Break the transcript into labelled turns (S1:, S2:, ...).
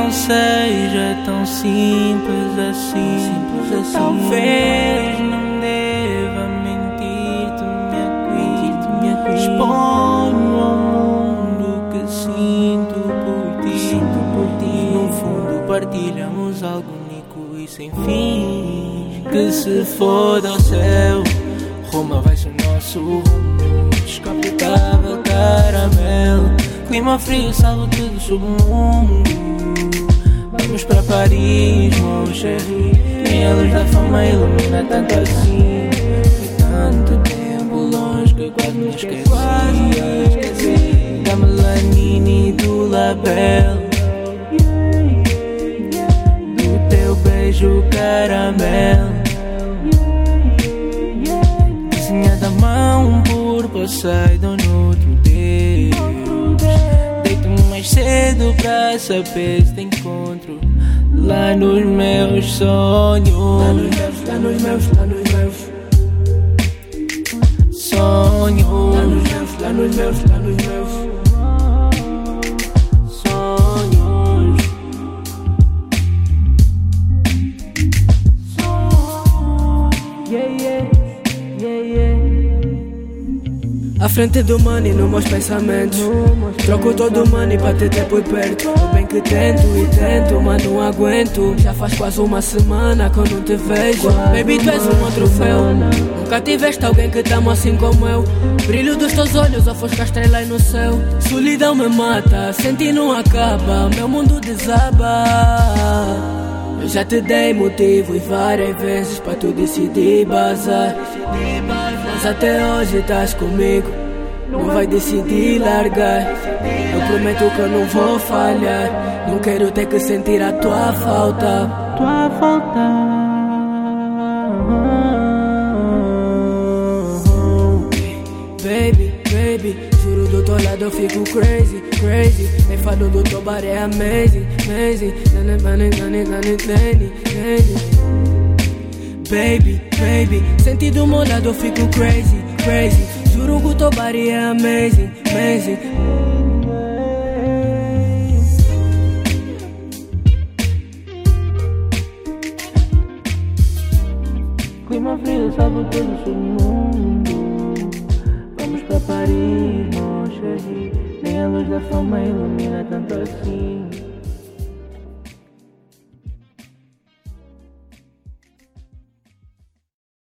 S1: não seja tão simples assim. Talvez não deva mentir, tu me acredito. Exponho ao mundo que sinto por ti. No fundo partilhamos algo único e sem fim. Que se foda ao céu, Roma vai ser nosso rumo. Descapotável caramelo, clima frio, salvo tudo sob o mundo. Vamos para Paris, mon chéri. Nem a luz da fama ilumina tanto assim. Foi tanto tempo longe que quase me esqueci da melanina e do label, do teu beijo caramelo, desenhada à mão por Poseidon no outro Deus. Deito-me mais cedo pra saber se te encontro lá nos meus sonhos. Lá nos meus sonhos. Lá nos meus sonhos.
S2: À frente do money nos meus pensamentos. Troco todo o money pra te ter por perto. Eu bem que tento, mas não aguento. Já faz quase uma semana que eu não te vejo. Baby, tu és um outro troféu. Nunca tiveste alguém que te ama assim como eu. Brilho dos teus olhos, ofusca a estrela aí no céu. Solidão me mata, sentir não acaba. Meu mundo desaba. Eu já te dei motivo e várias vezes pra tu decidir bazar. Mas até hoje estás comigo, não vai decidir largar. Eu prometo que eu não vou falhar. Não quero ter que sentir a tua falta. Baby, juro do teu lado eu fico crazy. Nem falo do teu bar é amazing. Baby, senti do meu lado eu fico crazy. Juro que o teu bar é amazing.
S1: Clima frio, salvo todo o mundo. Vamos pra Paris, mon chéri. Nem a luz da fama ilumina tanto assim.